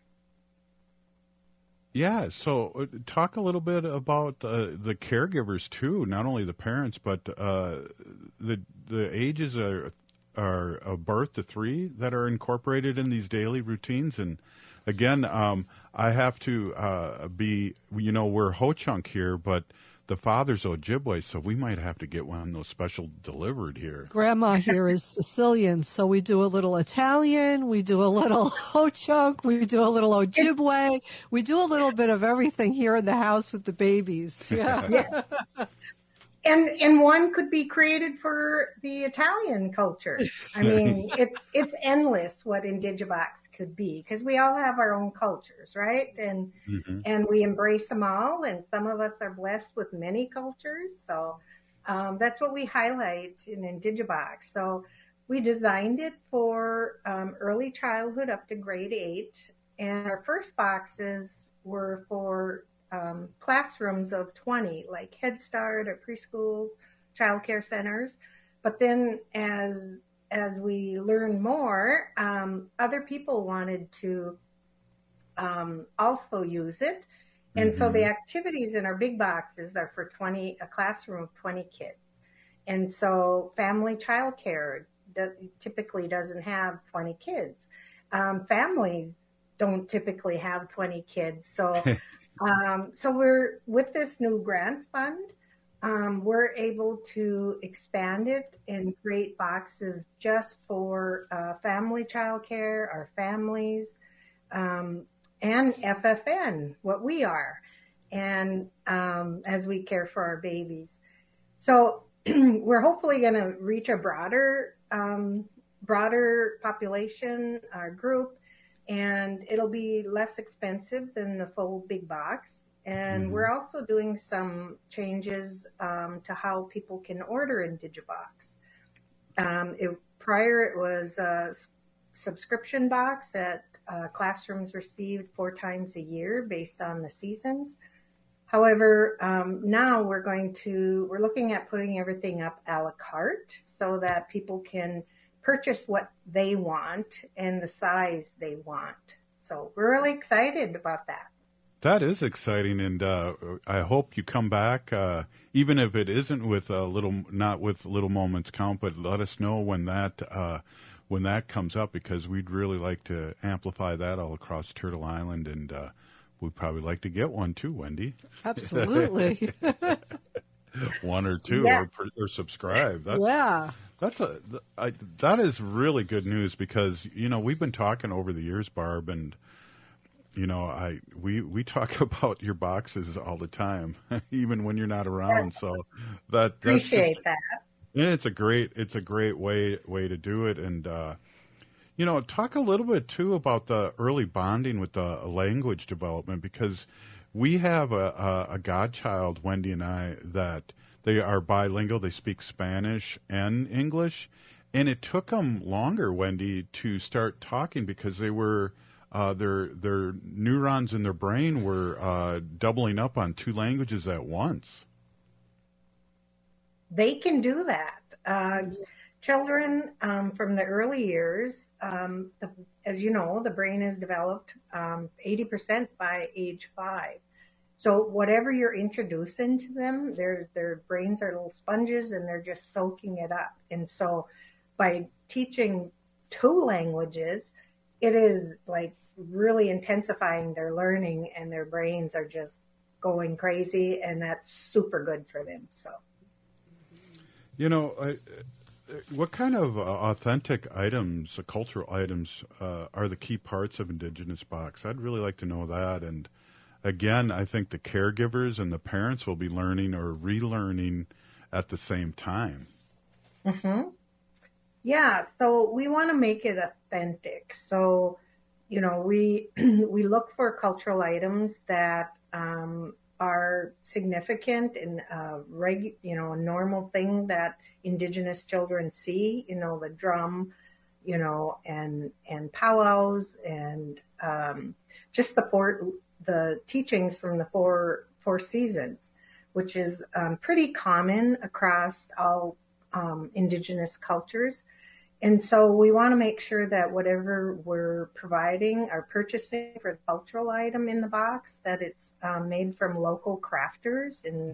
Yeah, so talk a little bit about uh, the caregivers too, not only the parents, but uh, the the ages are are of birth to three that are incorporated in these daily routines. And again, um, I have to uh, be, you know, we're Ho-Chunk here, but the father's Ojibwe, so we might have to get one of those special delivered here. Grandma here is Sicilian, so we do a little Italian, we do a little Ho-Chunk, we do a little Ojibwe, we do a little bit of everything here in the house with the babies. Yeah. Yes. And and one could be created for the Italian culture. I mean, it's it's endless what Indigibox could be, because we all have our own cultures, right? And mm-hmm. and we embrace them all, and some of us are blessed with many cultures. So um, that's what we highlight in Indigibox. So we designed it for um, early childhood up to grade eight, and our first boxes were for um, classrooms of twenty, like Head Start or preschools, child care centers. But then as as we learned more, um, other people wanted to um, also use it. And mm-hmm. so the activities in our big boxes are for twenty, a classroom of twenty kids. And so family childcare do, typically doesn't have twenty kids. Um, families don't typically have twenty kids. So, um, so we're with this new grant fund, um, we're able to expand it and create boxes just for uh, family childcare, our families, um, and F F N, what we are, and um, as we care for our babies. So we're hopefully going to reach a broader, um, broader population, our group, and it'll be less expensive than the full big box. And mm-hmm. we're also doing some changes um, to how people can order in Digibox. Um, it, prior, it was a subscription box that uh, classrooms received four times a year based on the seasons. However, um, now we're going to, we're looking at putting everything up a la carte so that people can purchase what they want and the size they want. So we're really excited about that. That is exciting, and uh, I hope you come back, uh, even if it isn't with a little, not with Little Moments Count, but let us know when that uh, when that comes up, because we'd really like to amplify that all across Turtle Island, and uh, we'd probably like to get one too, Wendy. Absolutely. One or two, yeah. or, or subscribe. That's, yeah. That's a I, that is really good news, because you know we've been talking over the years, Barb, and. You know, I we, we talk about your boxes all the time, even when you're not around. So that appreciate that's just, that. Yeah, it's a great it's a great way way to do it. And uh, you know, talk a little bit too about the early bonding with the language development, because we have a, a, a godchild, Wendy and I, that they are bilingual. They speak Spanish and English, and it took them longer, Wendy, to start talking, because they were. Uh, their their neurons in their brain were uh, doubling up on two languages at once. They can do that. Uh, children um, from the early years, um, the, as you know, the brain is developed um, eighty percent by age five. So whatever you're introducing to them, their their brains are little sponges and they're just soaking it up. And so by teaching two languages, it is like really intensifying their learning, and their brains are just going crazy, and that's super good for them. So, you know, I, what kind of uh, authentic items, uh, cultural items, uh, are the key parts of Indigenous Box? I'd really like to know that. And again, I think the caregivers and the parents will be learning or relearning at the same time. Mm-hmm. Yeah, so we want to make it authentic. So, you know, we we look for cultural items that um, are significant and uh, reg, you know, a normal thing that Indigenous children see. You know, the drum, you know, and and powwows, and um, just the four the teachings from the four four seasons, which is um, pretty common across all um, Indigenous cultures. And so we want to make sure that whatever we're providing or purchasing for the cultural item in the box, that it's um, made from local crafters. And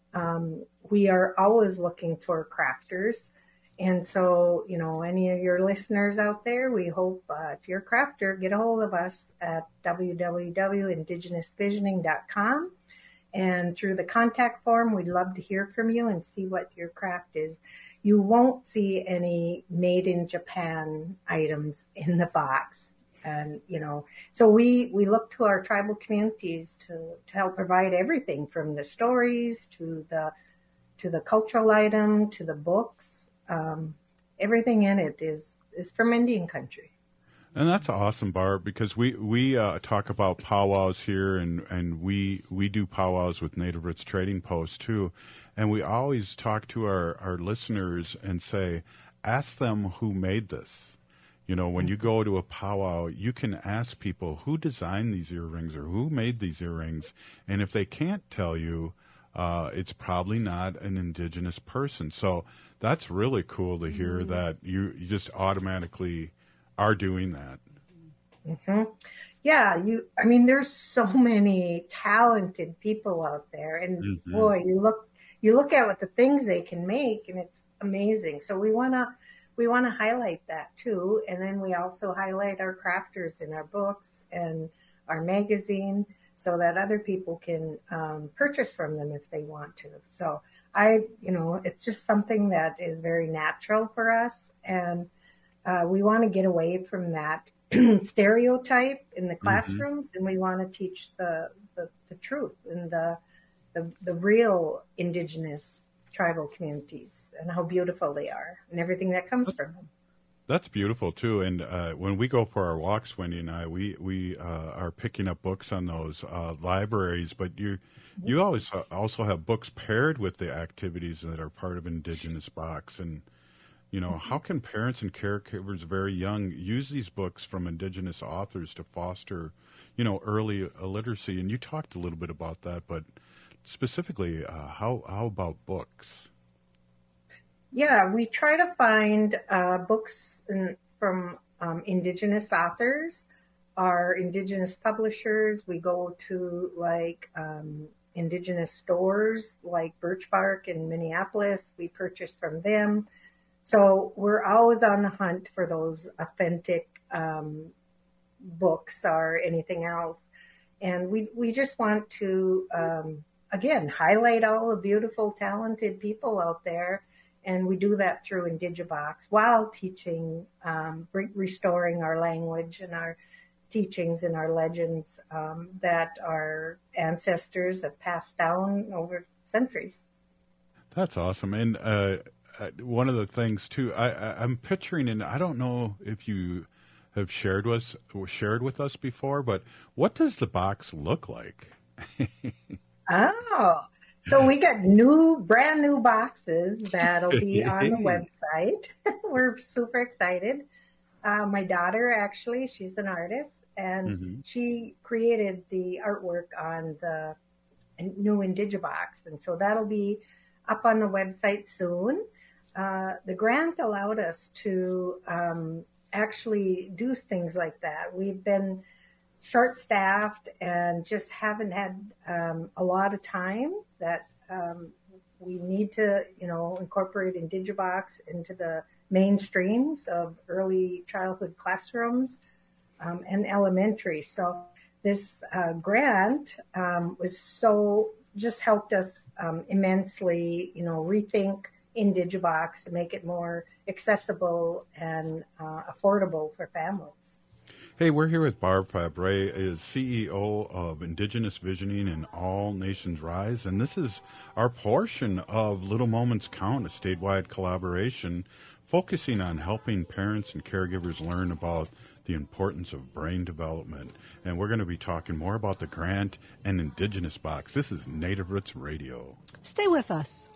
um, we are always looking for crafters. And so, you know, any of your listeners out there, we hope uh, if you're a crafter, get a hold of us at w w w dot indigenous visioning dot com. And through the contact form, we'd love to hear from you and see what your craft is. You won't see any made in Japan items in the box. And, you know, so we, we look to our tribal communities to, to help provide everything from the stories to the, to the cultural item, to the books. Um, everything in it is, is from Indian country. And that's awesome, Barb, because we, we uh, talk about powwows here, and, and we, we do powwows with Native Roots Trading Post too. And we always talk to our, our listeners and say, ask them who made this. You know, when you go to a powwow, you can ask people who designed these earrings or who made these earrings. And if they can't tell you, uh, it's probably not an Indigenous person. So that's really cool to hear mm-hmm. that you, you just automatically are doing that. Mm-hmm. Yeah, you. I mean, there's so many talented people out there, and mm-hmm. boy, you look you look at what the things they can make, and it's amazing. So we wanna we wanna highlight that too, and then we also highlight our crafters in our books and our magazine, so that other people can um, purchase from them if they want to. So I, you know, it's just something that is very natural for us. And uh, we want to get away from that stereotype in the classrooms, mm-hmm. and we want to teach the, the, the truth and the, the, the real Indigenous tribal communities and how beautiful they are and everything that comes from them. That's beautiful too. And uh, when we go for our walks, Wendy and I, we we uh, are picking up books on those uh, libraries. But you you always uh, also have books paired with the activities that are part of Indigenous Box. And you know, how can parents and caregivers very young use these books from Indigenous authors to foster, you know, early literacy? And you talked a little bit about that, but specifically, uh, how how about books? Yeah, we try to find uh, books in, from um, Indigenous authors, our Indigenous publishers. We go to like um, Indigenous stores like Birch Bark in Minneapolis. We purchase from them. So we're always on the hunt for those authentic um, books or anything else. And we, we just want to, um, again, highlight all the beautiful, talented people out there. And we do that through Indigibox while teaching, um, re- restoring our language and our teachings and our legends um, that our ancestors have passed down over centuries. That's awesome. And uh, one of the things, too, I, I, I'm picturing, and I don't know if you have shared with, shared with us before, but what does the box look like? Oh, so we got new, brand new boxes that'll be on the website. We're super excited. Uh, my daughter, actually, she's an artist, and mm-hmm. she created the artwork on the new Indigibox. And so that'll be up on the website soon. Uh, the grant allowed us to um, actually do things like that. We've been short-staffed and just haven't had um, a lot of time that um, we need to, you know, incorporate Indigibox into the mainstreams of early childhood classrooms um, and elementary. So this uh, grant um, was so, just helped us um, immensely, you know, rethink Indigibox to make it more accessible and uh, affordable for families. Hey, we're here with Barb Fabre, is C E O of Indigenous Visioning and All Nations Rise, and this is our portion of Little Moments Count, a statewide collaboration focusing on helping parents and caregivers learn about the importance of brain development. And we're going to be talking more about the grant and Indigenous Box. This is Native Roots Radio. Stay with us.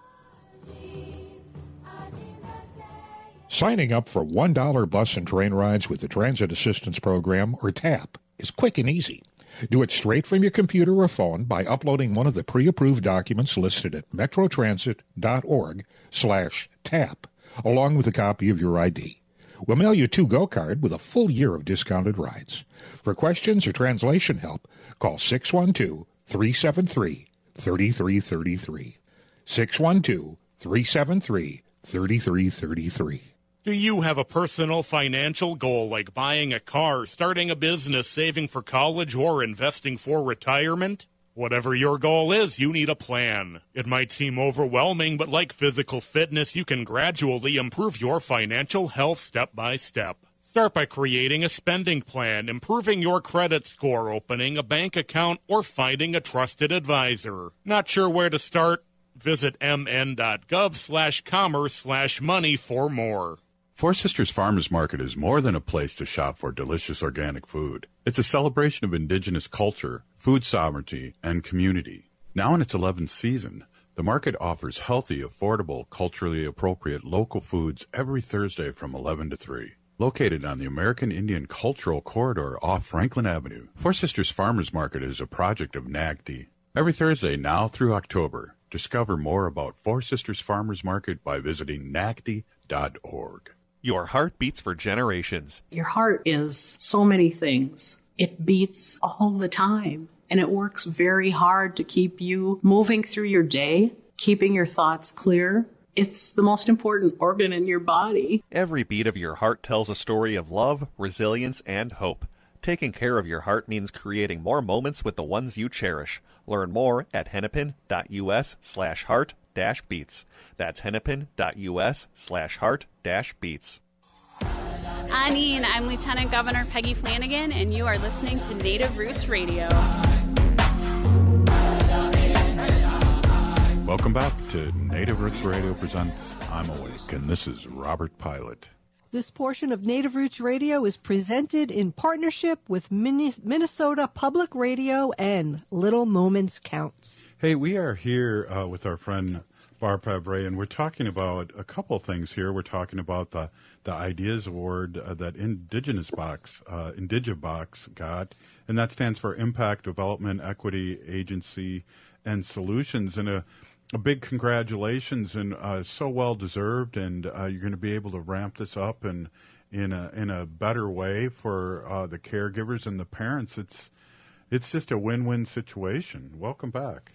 Signing up for one dollar bus and train rides with the Transit Assistance Program, or TAP, is quick and easy. Do it straight from your computer or phone by uploading one of the pre-approved documents listed at metrotransit.org slash TAP, along with a copy of your I D. We'll mail you a to-go card with a full year of discounted rides. For questions or translation help, call six one two, three seven three, three three three three. six one two, three seven three, three three three three. Do you have a personal financial goal like buying a car, starting a business, saving for college, or investing for retirement? Whatever your goal is, you need a plan. It might seem overwhelming, but like physical fitness, you can gradually improve your financial health step by step. Start by creating a spending plan, improving your credit score, opening a bank account, or finding a trusted advisor. Not sure where to start? Visit mn.gov slash commerce slash money for more. Four Sisters Farmers Market is more than a place to shop for delicious organic food. It's a celebration of Indigenous culture, food sovereignty, and community. Now in its eleventh season, the market offers healthy, affordable, culturally appropriate local foods every Thursday from eleven to three. Located on the American Indian Cultural Corridor off Franklin Avenue, Four Sisters Farmers Market is a project of N A G D. Every Thursday now through October, discover more about Four Sisters Farmers Market by visiting nagd dot org. Your heart beats for generations. Your heart is so many things. It beats all the time, and it works very hard to keep you moving through your day, keeping your thoughts clear. It's the most important organ in your body. Every beat of your heart tells a story of love, resilience, and hope. Taking care of your heart means creating more moments with the ones you cherish. Learn more at hennepin.us slash heart dash beats. That's hennepin.us slash heart dash beats. Anine, I'm Lieutenant Governor Peggy Flanagan, and you are listening to Native Roots Radio. Welcome back to Native Roots Radio presents I'm Awake, and this is Robert Pilot. This portion of Native Roots Radio is presented in partnership with Minnesota Public Radio and Little Moments Counts. Hey, we are here uh, with our friend Barb Fabre, and we're talking about a couple of things here. We're talking about the, the Ideas Award uh, that Indigenous Box, uh, Indigibox got, and that stands for Impact Development Equity Agency and Solutions. And a, a big congratulations, and uh, so well deserved. And uh, you're going to be able to ramp this up and in a in a better way for uh, the caregivers and the parents. It's it's just a win-win situation. Welcome back.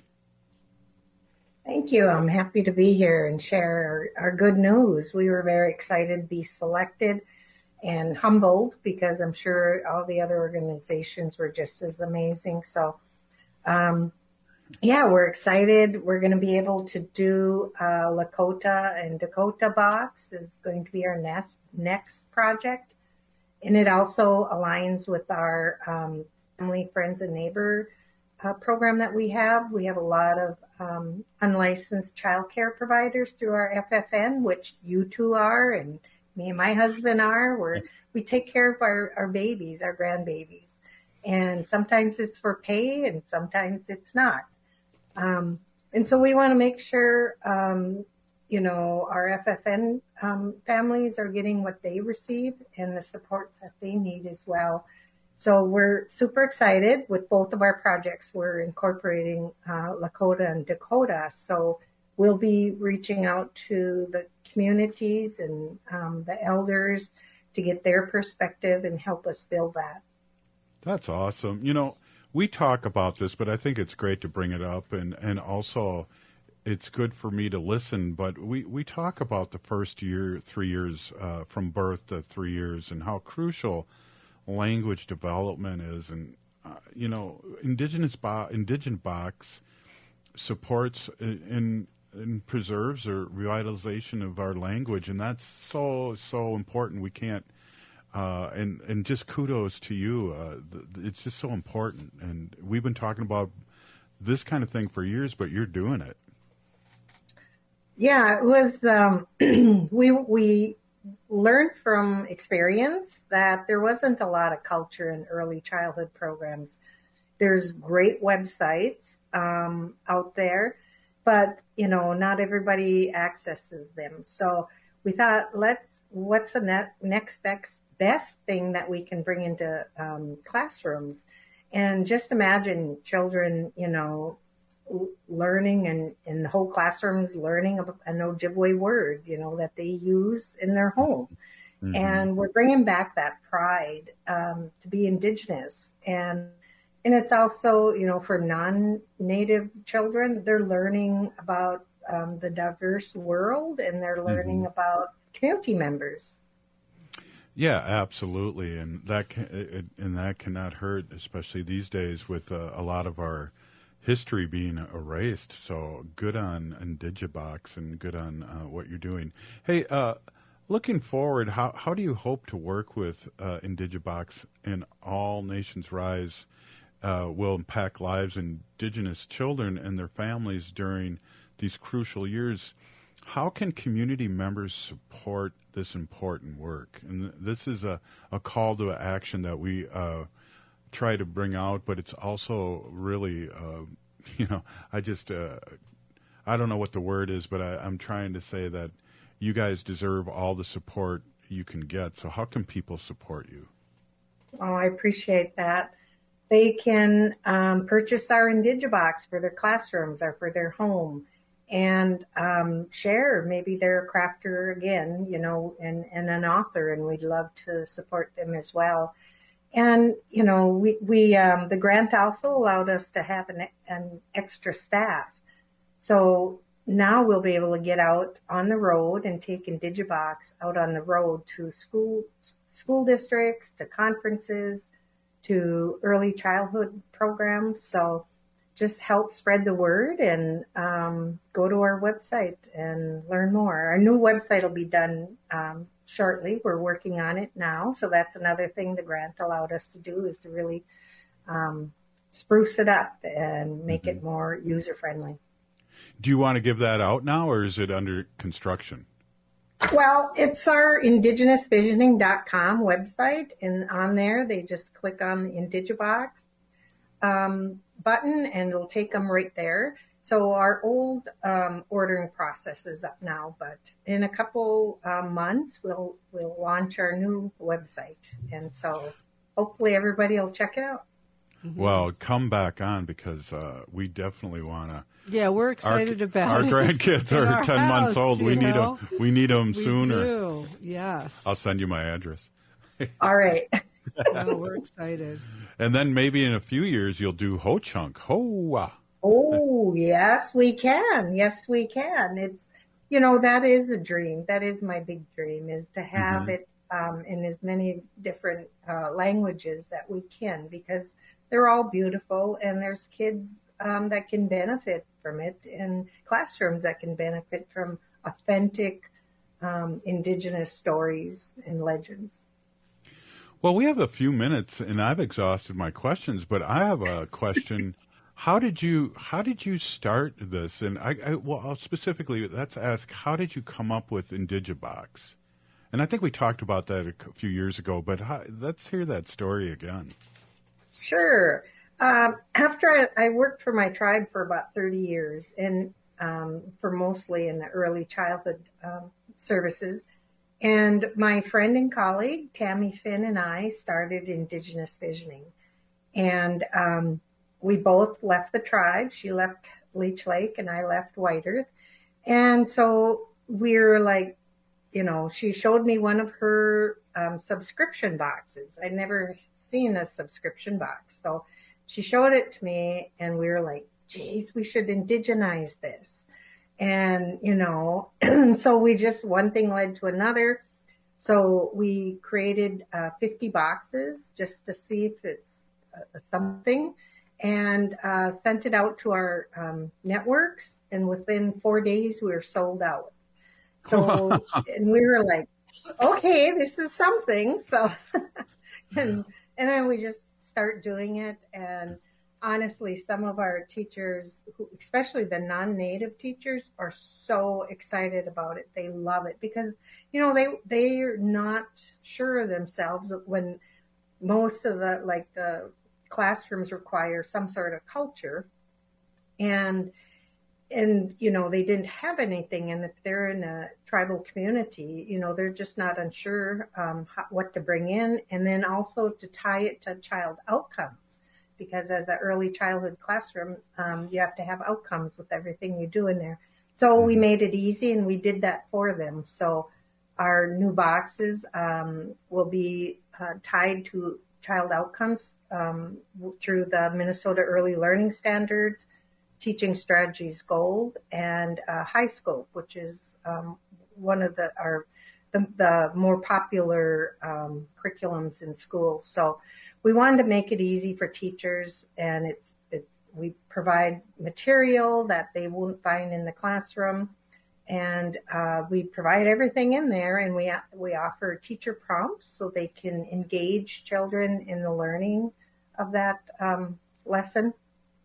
Thank you. I'm happy to be here and share our, our good news. We were very excited to be selected and humbled because I'm sure all the other organizations were just as amazing. So, um, yeah, we're excited. We're going to be able to do uh, Lakota and Dakota Box is going to be our next, next project. And it also aligns with our um, Family, Friends, and Neighbor uh, program that we have. We have a lot of um, unlicensed childcare providers through our F F N, which you two are, and me and my husband are. Where we take care of our, our babies, our grandbabies. And sometimes it's for pay and sometimes it's not. Um, and so we want to make sure, um, you know, our F F N um, families are getting what they receive and the supports that they need as well. So we're super excited with both of our projects. We're incorporating uh, Lakota and Dakota. So we'll be reaching out to the communities and um, the elders to get their perspective and help us build that. That's awesome. You know, we talk about this, but I think it's great to bring it up, and, and also it's good for me to listen. But we, we talk about the first year, three years uh, from birth to three years and how crucial language development is. And, uh, you know, Indigenous Bo- Indigent Box supports and, and preserves or revitalization of our language, and that's so, so important. We can't Uh, and, and just kudos to you. Uh, th- it's just so important. And we've been talking about this kind of thing for years, but you're doing it. Yeah, it was, um, we, we learned from experience that there wasn't a lot of culture in early childhood programs. There's great websites um, out there, but, you know, not everybody accesses them. So we thought, let's, what's the net, next best, best thing that we can bring into um, classrooms? And just imagine children, you know, l- learning and in the whole classrooms learning an Ojibwe word, you know, that they use in their home. Mm-hmm. And we're bringing back that pride um, to be Indigenous. And and it's also, you know, for non-Native children, they're learning about um, the diverse world, and they're learning mm-hmm. about community members. Yeah, absolutely, and that can, it, and that cannot hurt, especially these days with uh, a lot of our history being erased. So good on Indigibox, and good on uh, what you're doing. Hey, uh, looking forward, how how do you hope to work with uh, Indigibox and All Nations Rise uh, will impact lives of Indigenous children and their families during these crucial years? How can community members support this important work? And this is a, a call to action that we uh, try to bring out, but it's also really, uh, you know, I just, uh, I don't know what the word is, but I, I'm trying to say that you guys deserve all the support you can get. So how can people support you? Oh, I appreciate that. They can um, purchase our Indigibox for their classrooms or for their home, and um, share. Maybe they're a crafter again, you know, and, and an author, and we'd love to support them as well. And, you know, we, we um, the grant also allowed us to have an, an extra staff. So now we'll be able to get out on the road and take Indigibox out on the road to school, school districts, to conferences, to early childhood programs. So just help spread the word and um, go to our website and learn more. Our new website will be done um, shortly. We're working on it now. So that's another thing the grant allowed us to do, is to really um, spruce it up and make mm-hmm. it more user-friendly. Do you want to give that out now, or is it under construction? Well, it's our indigenous visioning dot com website, and on there they just click on the Indigibox um, button and it'll take them right there. So our old um, ordering process is up now, but in a couple uh, months we'll we'll launch our new website, and so hopefully everybody will check it out. Mm-hmm. Well, come back on, because uh, we definitely want to. Yeah, we're excited our, about our it. grandkids are our ten house, months old. We need them. We need them we sooner. Do. Yes. I'll send you my address. All right. Oh, we're excited. And then maybe in a few years you'll do Ho Chunk. Ho. Oh, yes, we can. Yes, we can. It's, you know, that is a dream. That is my big dream, is to have mm-hmm. it um, in as many different uh, languages that we can, because they're all beautiful, and there's kids um, that can benefit from it, and classrooms that can benefit from authentic um, Indigenous stories and legends. Well, we have a few minutes, and I've exhausted my questions, but I have a question. How did you how did you start this? And I, I well specifically, let's ask, how did you come up with Indigibox? And I think we talked about that a few years ago, but how, let's hear that story again. Sure. Um, after I, I worked for my tribe for about thirty years, and um, for mostly in the early childhood um, services, and my friend and colleague Tammy Finn and I started Indigenous Visioning, and um, we both left the tribe. She left Leech Lake and I left White Earth. And so we were like, you know, she showed me one of her um, subscription boxes. I'd never seen a subscription box. So she showed it to me, and we were like, geez, we should indigenize this. And, you know, so we just, one thing led to another. So we created uh, fifty boxes just to see if it's uh, something, and uh, sent it out to our um, networks. And within four days, we were sold out. So, and we were like, okay, this is something. So, and, and then we just start doing it. And honestly, some of our teachers, who, especially the non-native teachers, are so excited about it. They love it because, you know, they, they're not sure of themselves when most of the, like the, classrooms require some sort of culture, and and you know they didn't have anything, and if they're in a tribal community, you know they're just not unsure um, how, what to bring in, and then also to tie it to child outcomes, because as an early childhood classroom, um, you have to have outcomes with everything you do in there. So we made it easy, and we did that for them. So our new boxes um, will be uh, tied to child outcomes um, through the Minnesota Early Learning Standards, Teaching Strategies Gold, and uh, High Scope, which is um, one of the our the, the more popular um, curriculums in schools. So we wanted to make it easy for teachers, and it's it's we provide material that they won't find in the classroom. And uh, we provide everything in there, and we we offer teacher prompts so they can engage children in the learning of that um, lesson.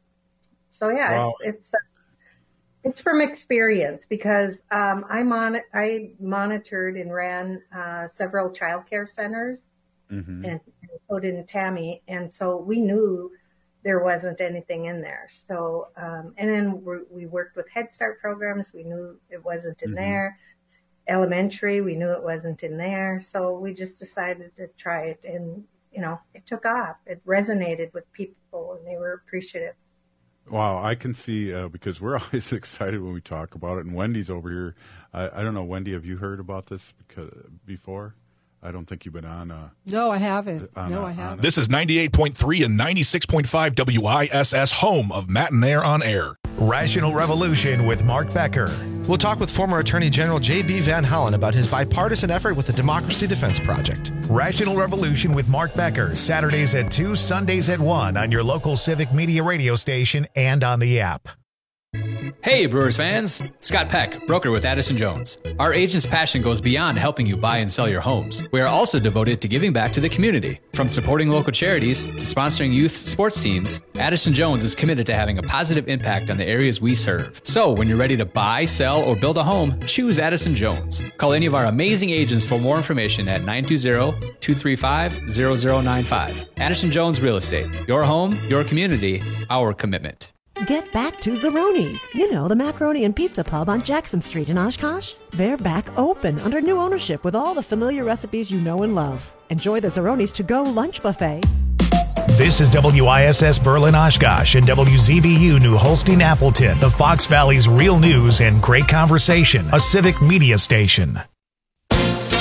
So yeah, wow. it's it's it's from experience, because um, I mon- I monitored and ran uh, several childcare centers, mm-hmm. and so did Tammy, and so we knew there wasn't anything in there. So, um, and then we, we worked with Head Start programs. We knew it wasn't in mm-hmm. there. Elementary, we knew it wasn't in there. So we just decided to try it, and, you know, it took off. It resonated with people, and they were appreciative. Wow, I can see, uh, because we're always excited when we talk about it. And Wendy's over here. I, I don't know, Wendy, have you heard about this because, before? I don't think you've been on. Uh, no, I haven't. On, no, uh, I haven't. This is ninety-eight point three and ninety-six point five W I S S, home of Matt and Air on Air. Rational Revolution with Mark Becker. We'll talk with former Attorney General J B Van Hollen about his bipartisan effort with the Democracy Defense Project. Rational Revolution with Mark Becker, Saturdays at two, Sundays at one on your local Civic Media radio station and on the app. Hey Brewers fans, Scott Peck, broker with Addison Jones. Our agent's passion goes beyond helping you buy and sell your homes. We are also devoted to giving back to the community. From supporting local charities to sponsoring youth sports teams, Addison Jones is committed to having a positive impact on the areas we serve. So when you're ready to buy, sell, or build a home, choose Addison Jones. Call any of our amazing agents for more information at nine two zero, two three five, zero zero nine five. Addison Jones Real Estate. Your home, your community, our commitment. Get back to Zeroni's. You know, the macaroni and pizza pub on Jackson Street in Oshkosh. They're back open under new ownership with all the familiar recipes you know and love. Enjoy the Zeroni's to-go lunch buffet. This is W I S S Berlin Oshkosh and W Z B U New Holstein Appleton, the Fox Valley's real news and great conversation, a civic media station. A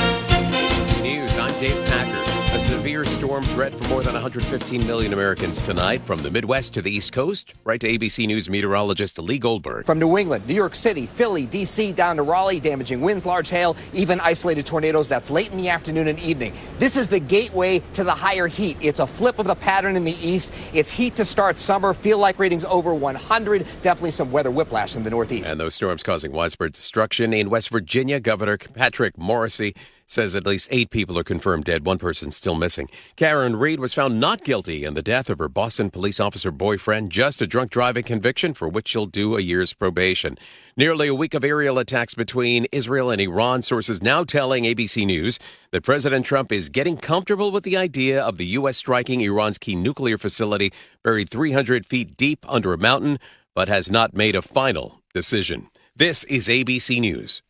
B C News, I'm Dave Packer. A severe storm threat for more than one hundred fifteen million Americans tonight, from the Midwest to the East Coast. Right to A B C News meteorologist Lee Goldberg. From New England, New York City, Philly, D C, down to Raleigh, damaging winds, large hail, even isolated tornadoes. That's late in the afternoon and evening. This is the gateway to the higher heat. It's a flip of the pattern in the east. It's heat to start summer. Feel like ratings over one hundred. Definitely some weather whiplash in the Northeast. And those storms causing widespread destruction in West Virginia. Governor Patrick Morrisey says at least eight people are confirmed dead, one person still missing. Karen Reed was found not guilty in the death of her Boston police officer boyfriend, just a drunk driving conviction for which she'll do a year's probation. Nearly a week of aerial attacks between Israel and Iran, sources now telling A B C News that President Trump is getting comfortable with the idea of the U S striking Iran's key nuclear facility buried three hundred feet deep under a mountain, but has not made a final decision. This is A B C News.